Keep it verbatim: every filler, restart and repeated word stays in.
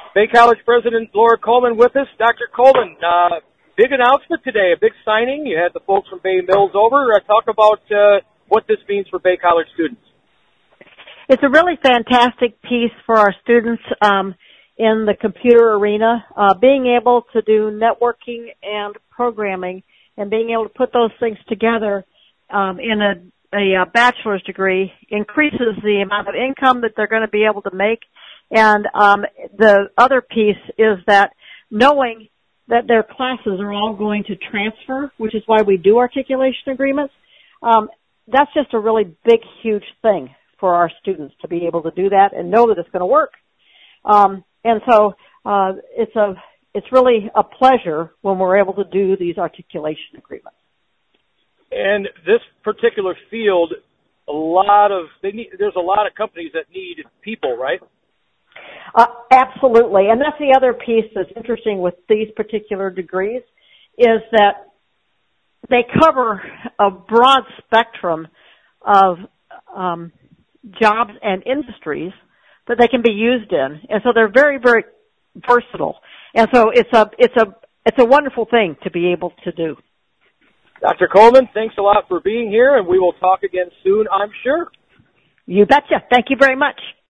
Bay College President Laura Coleman with us. Doctor Coleman, uh, big announcement today, a big signing. You had the folks from Bay Mills over. Uh, talk about uh, what this means for Bay College students. It's a really fantastic piece for our students um, in the computer arena. Uh, being able to do networking and programming and being able to put those things together um, in a, a, a bachelor's degree increases the amount of income that they're going to be able to make. And um, the other piece is that knowing that their classes are all going to transfer, which is why we do articulation agreements, um, that's just a really big, huge thing for our students to be able to do that and know that it's going to work. Um, and so uh, it's a it's really a pleasure when we're able to do these articulation agreements. And this particular field, a lot of they need, there's a lot of companies that need people, right? Uh, absolutely. And that's the other piece that's interesting with these particular degrees is that they cover a broad spectrum of um, jobs and industries that they can be used in. And so they're very, very versatile. And so it's a, it's a, it's a wonderful thing to be able to do. Doctor Coleman, thanks a lot for being here, and we will talk again soon, I'm sure. You betcha. Thank you very much.